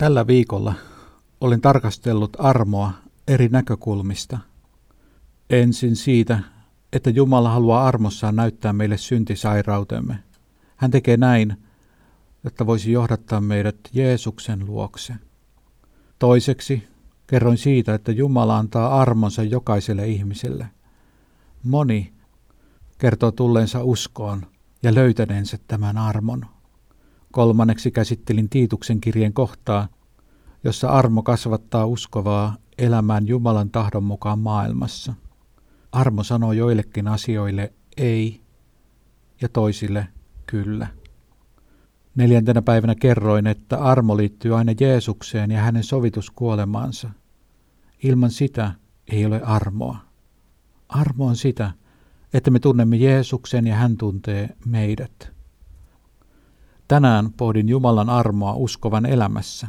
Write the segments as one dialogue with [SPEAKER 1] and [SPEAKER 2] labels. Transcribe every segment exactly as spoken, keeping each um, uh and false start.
[SPEAKER 1] Tällä viikolla olen tarkastellut armoa eri näkökulmista. Ensin siitä, että Jumala haluaa armossaan näyttää meille syntisairautemme. Hän tekee näin, jotta voisi johdattaa meidät Jeesuksen luokse. Toiseksi kerroin siitä, että Jumala antaa armonsa jokaiselle ihmiselle. Moni kertoo tulleensa uskoon ja löytäneensä tämän armon. Kolmanneksi käsittelin Tiituksen kirjeen kohtaa, jossa armo kasvattaa uskovaa elämään Jumalan tahdon mukaan maailmassa. Armo sanoo joillekin asioille ei ja toisille kyllä. Neljäntenä päivänä kerroin, että armo liittyy aina Jeesukseen ja hänen sovituskuolemaansa. Ilman sitä ei ole armoa. Armo on sitä, että me tunnemme Jeesuksen ja hän tuntee meidät. Tänään pohdin Jumalan armoa uskovan elämässä.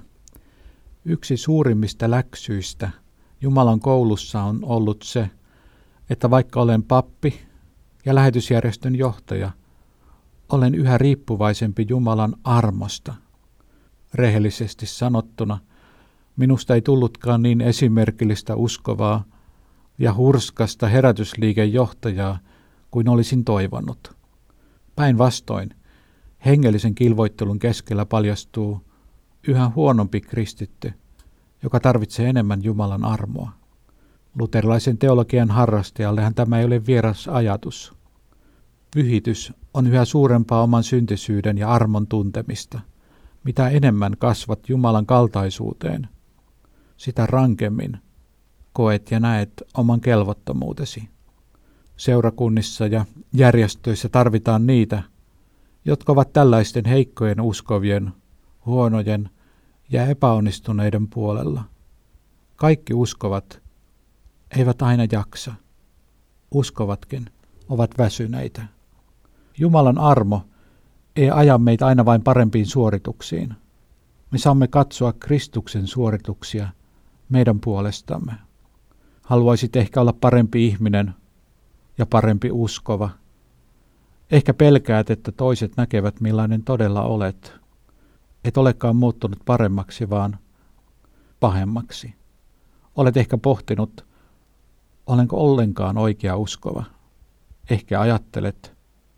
[SPEAKER 1] Yksi suurimmista läksyistä Jumalan koulussa on ollut se, että vaikka olen pappi ja lähetysjärjestön johtaja, olen yhä riippuvaisempi Jumalan armosta. Rehellisesti sanottuna, minusta ei tullutkaan niin esimerkillistä uskovaa ja hurskasta herätysliikejohtajaa kuin olisin toivonut. Päinvastoin, hengellisen kilvoittelun keskellä paljastuu yhä huonompi kristitty, joka tarvitsee enemmän Jumalan armoa. Luterilaisen teologian harrastajallehan tämä ei ole vieras ajatus. Pyhitys on yhä suurempaa oman syntisyyden ja armon tuntemista. Mitä enemmän kasvat Jumalan kaltaisuuteen, sitä rankemmin koet ja näet oman kelvottomuutesi. Seurakunnissa ja järjestöissä tarvitaan niitä, jotka ovat tällaisten heikkojen uskovien, huonojen ja epäonnistuneiden puolella. Kaikki uskovat eivät aina jaksa. Uskovatkin ovat väsyneitä. Jumalan armo ei aja meitä aina vain parempiin suorituksiin. Me saamme katsoa Kristuksen suorituksia meidän puolestamme. Haluaisit ehkä olla parempi ihminen ja parempi uskova. Ehkä pelkäät, että toiset näkevät millainen todella olet. Et olekaan muuttunut paremmaksi, vaan pahemmaksi. Olet ehkä pohtinut, olenko ollenkaan oikea uskova. Ehkä ajattelet,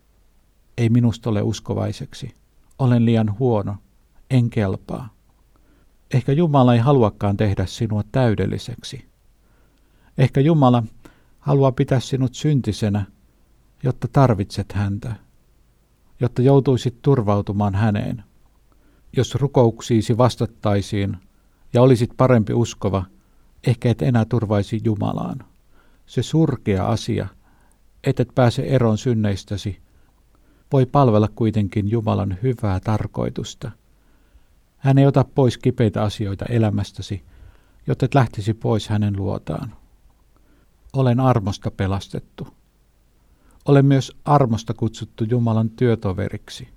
[SPEAKER 1] ei minusta ole uskovaiseksi. Olen liian huono, en kelpaa. Ehkä Jumala ei haluakaan tehdä sinua täydelliseksi. Ehkä Jumala haluaa pitää sinut syntisenä, jotta tarvitset häntä, jotta joutuisit turvautumaan häneen. Jos rukouksiisi vastattaisiin ja olisit parempi uskova, ehkä et enää turvaisi Jumalaan. Se surkea asia, et et pääse eroon synneistäsi, voi palvella kuitenkin Jumalan hyvää tarkoitusta. Hän ei ota pois kipeitä asioita elämästäsi, jotta et lähtisi pois hänen luotaan. Olen armosta pelastettu. Olen myös armosta kutsuttu Jumalan työtoveriksi.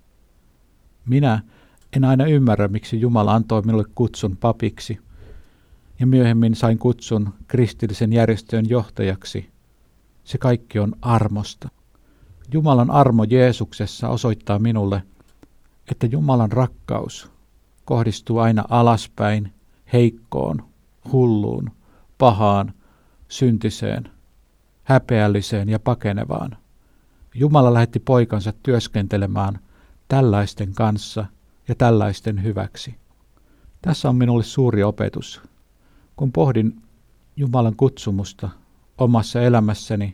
[SPEAKER 1] Minä en aina ymmärrä, miksi Jumala antoi minulle kutsun papiksi, ja myöhemmin sain kutsun kristillisen järjestön johtajaksi. Se kaikki on armosta. Jumalan armo Jeesuksessa osoittaa minulle, että Jumalan rakkaus kohdistuu aina alaspäin, heikkoon, hulluun, pahaan, syntiseen, häpeälliseen ja pakenevaan. Jumala lähetti poikansa työskentelemään tällaisten kanssa ja tällaisten hyväksi. Tässä on minulle suuri opetus. Kun pohdin Jumalan kutsumusta omassa elämässäni,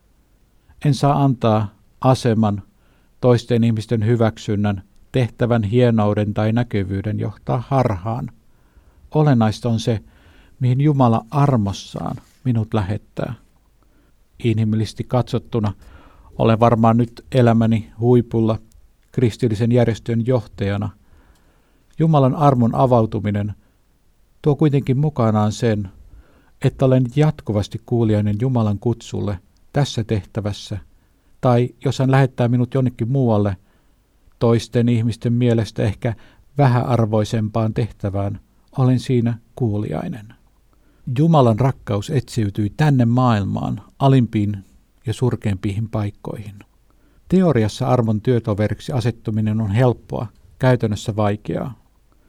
[SPEAKER 1] en saa antaa aseman, toisten ihmisten hyväksynnän, tehtävän hienouden tai näkyvyyden johtaa harhaan. Olennaista on se, mihin Jumala armossaan minut lähettää. Inhimillisesti katsottuna olen varmaan nyt elämäni huipulla kristillisen järjestön johtajana. Jumalan armon avautuminen tuo kuitenkin mukanaan sen, että olen jatkuvasti kuulijainen Jumalan kutsulle tässä tehtävässä, tai jos hän lähettää minut jonnekin muualle, toisten ihmisten mielestä ehkä vähäarvoisempaan tehtävään, olen siinä kuulijainen. Jumalan rakkaus etsiytyi tänne maailmaan alimpiin ja surkeimpiin paikkoihin. Teoriassa armon työtoveriksi asettuminen on helppoa, käytännössä vaikeaa.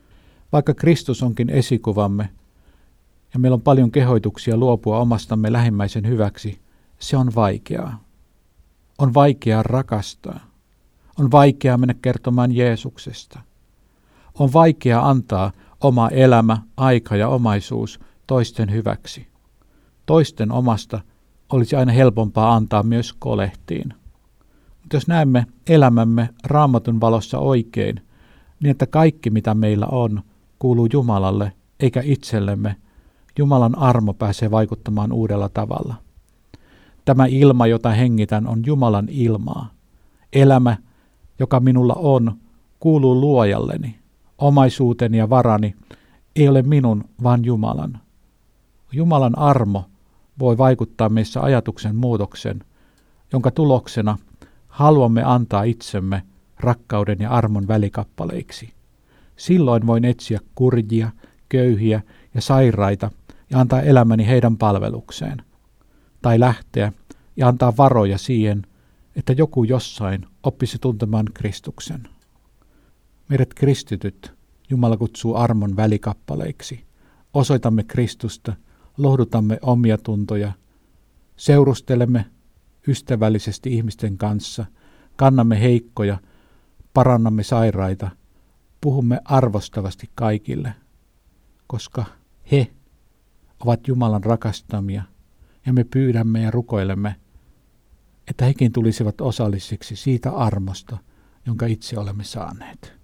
[SPEAKER 1] Vaikka Kristus onkin esikuvamme ja meillä on paljon kehoituksia luopua omastamme lähimmäisen hyväksi, se on vaikeaa. On vaikeaa rakastaa. On vaikeaa mennä kertomaan Jeesuksesta. On vaikeaa antaa oma elämä, aika ja omaisuus toisten hyväksi. Toisten omasta olisi aina helpompaa antaa myös kolehtiin. Mutta jos näemme elämämme Raamatun valossa oikein, niin että kaikki mitä meillä on, kuuluu Jumalalle eikä itsellemme, Jumalan armo pääsee vaikuttamaan uudella tavalla. Tämä ilma, jota hengitän, on Jumalan ilmaa. Elämä, joka minulla on, kuuluu luojalleni. Omaisuuteni ja varani ei ole minun, vaan Jumalan. Jumalan armo voi vaikuttaa meissä ajatuksen muutoksen, jonka tuloksena haluamme antaa itsemme rakkauden ja armon välikappaleiksi. Silloin voin etsiä kurjia, köyhiä ja sairaita ja antaa elämäni heidän palvelukseen. Tai lähteä ja antaa varoja siihen, että joku jossain oppisi tuntemaan Kristuksen. Meidät kristityt Jumala kutsuu armon välikappaleiksi. Osoitamme Kristusta, lohdutamme omia tuntoja, seurustelemme ystävällisesti ihmisten kanssa, kannamme heikkoja, parannamme sairaita, puhumme arvostavasti kaikille, koska he ovat Jumalan rakastamia ja me pyydämme ja rukoilemme, että hekin tulisivat osallisiksi siitä armosta, jonka itse olemme saaneet.